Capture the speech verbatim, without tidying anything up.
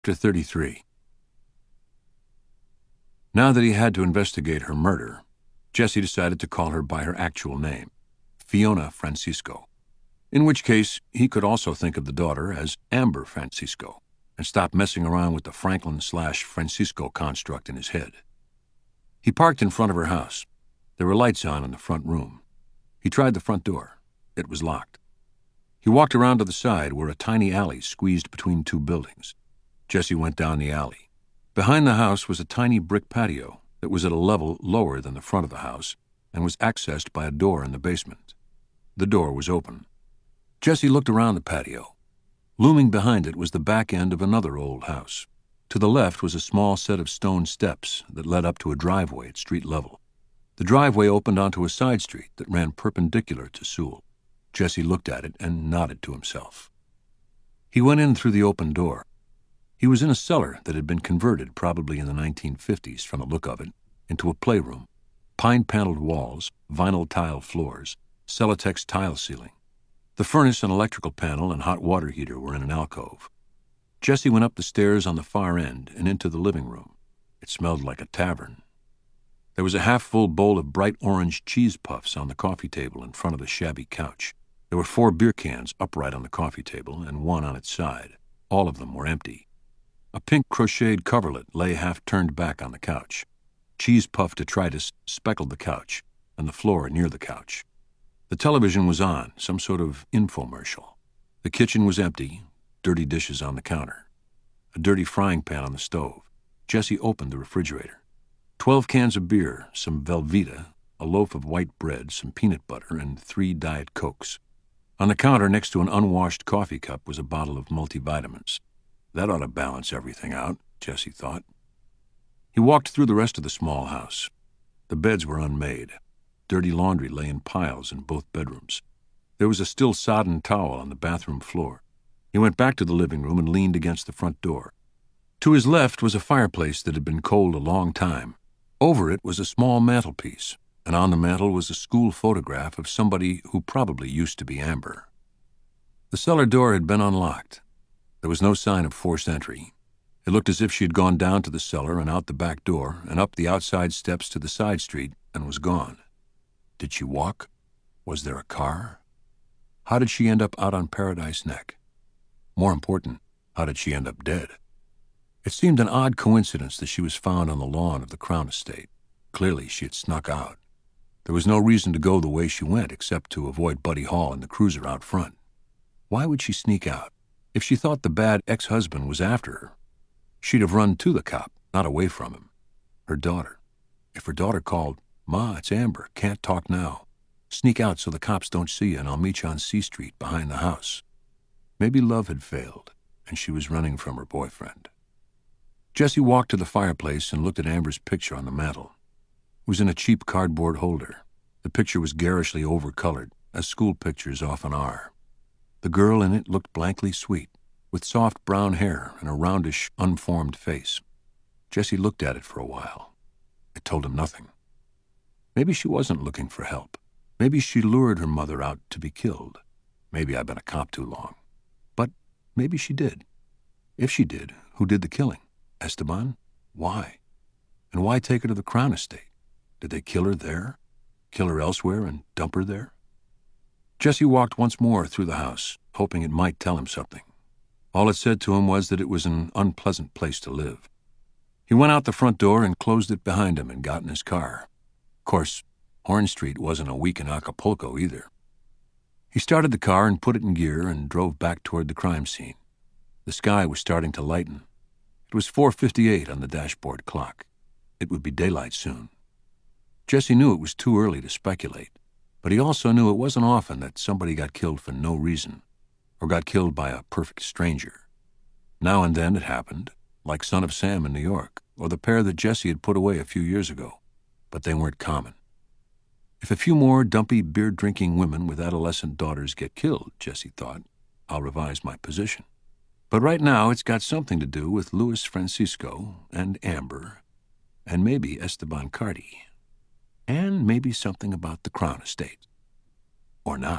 Chapter thirty-three. Now that he had to investigate her murder, Jesse decided to call her by her actual name, Fiona Francisco, in which case he could also think of the daughter as Amber Francisco and stop messing around with the Franklin slash Francisco construct in his head. He parked in front of her house. There were lights on in the front room. He tried the front door. It was locked. He walked around to the side where a tiny alley squeezed between two buildings. Jesse went down the alley. Behind the house was a tiny brick patio that was at a level lower than the front of the house and was accessed by a door in the basement. The door was open. Jesse looked around the patio. Looming behind it was the back end of another old house. To the left was a small set of stone steps that led up to a driveway at street level. The driveway opened onto a side street that ran perpendicular to Sewell. Jesse looked at it and nodded to himself. He went in through the open door. He was in a cellar that had been converted, probably in the nineteen fifties from the look of it, into a playroom. Pine-paneled walls, vinyl tile floors, Celotex tile ceiling. The furnace and electrical panel and hot water heater were in an alcove. Jesse went up the stairs on the far end and into the living room. It smelled like a tavern. There was a half-full bowl of bright orange cheese puffs on the coffee table in front of the shabby couch. There were four beer cans upright on the coffee table and one on its side. All of them were empty. A pink crocheted coverlet lay half-turned back on the couch. Cheese-puff detritus speckled the couch and the floor near the couch. The television was on, some sort of infomercial. The kitchen was empty, dirty dishes on the counter. A dirty frying pan on the stove. Jesse opened the refrigerator. Twelve cans of beer, some Velveeta, a loaf of white bread, some peanut butter, and three Diet Cokes. On the counter next to an unwashed coffee cup was a bottle of multivitamins. That ought to balance everything out, Jesse thought. He walked through the rest of the small house. The beds were unmade. Dirty laundry lay in piles in both bedrooms. There was a still sodden towel on the bathroom floor. He went back to the living room and leaned against the front door. To his left was a fireplace that had been cold a long time. Over it was a small mantelpiece, and on the mantel was a school photograph of somebody who probably used to be Amber. The cellar door had been unlocked. There was no sign of forced entry. It looked as if she had gone down to the cellar and out the back door and up the outside steps to the side street and was gone. Did she walk? Was there a car? How did she end up out on Paradise Neck? More important, how did she end up dead? It seemed an odd coincidence that she was found on the lawn of the Crown Estate. Clearly she had snuck out. There was no reason to go the way she went except to avoid Buddy Hall and the cruiser out front. Why would she sneak out? If she thought the bad ex-husband was after her, she'd have run to the cop, not away from him. Her daughter. If her daughter called, "Ma, it's Amber, can't talk now. Sneak out so the cops don't see you and I'll meet you on C Street behind the house." Maybe love had failed, and she was running from her boyfriend. Jesse walked to the fireplace and looked at Amber's picture on the mantel. It was in a cheap cardboard holder. The picture was garishly overcolored, as school pictures often are. The girl in it looked blankly sweet, with soft brown hair and a roundish, unformed face. Jesse looked at it for a while. It told him nothing. Maybe she wasn't looking for help. Maybe she lured her mother out to be killed. Maybe I've been a cop too long. But maybe she did. If she did, who did the killing? Esteban? Why? And why take her to the Crown Estate? Did they kill her there? Kill her elsewhere and dump her there? Jesse walked once more through the house, hoping it might tell him something. All it said to him was that it was an unpleasant place to live. He went out the front door and closed it behind him and got in his car. Of course, Horn Street wasn't a week in Acapulco either. He started the car and put it in gear and drove back toward the crime scene. The sky was starting to lighten. It was four fifty-eight on the dashboard clock. It would be daylight soon. Jesse knew it was too early to speculate, but he also knew it wasn't often that somebody got killed for no reason, or got killed by a perfect stranger. Now and then it happened, like Son of Sam in New York, or the pair that Jesse had put away a few years ago, but they weren't common. If a few more dumpy, beer-drinking women with adolescent daughters get killed, Jesse thought, I'll revise my position. But right now it's got something to do with Luis Francisco and Amber, and maybe Esteban Carty, and maybe something about the Crown Estate. Or not.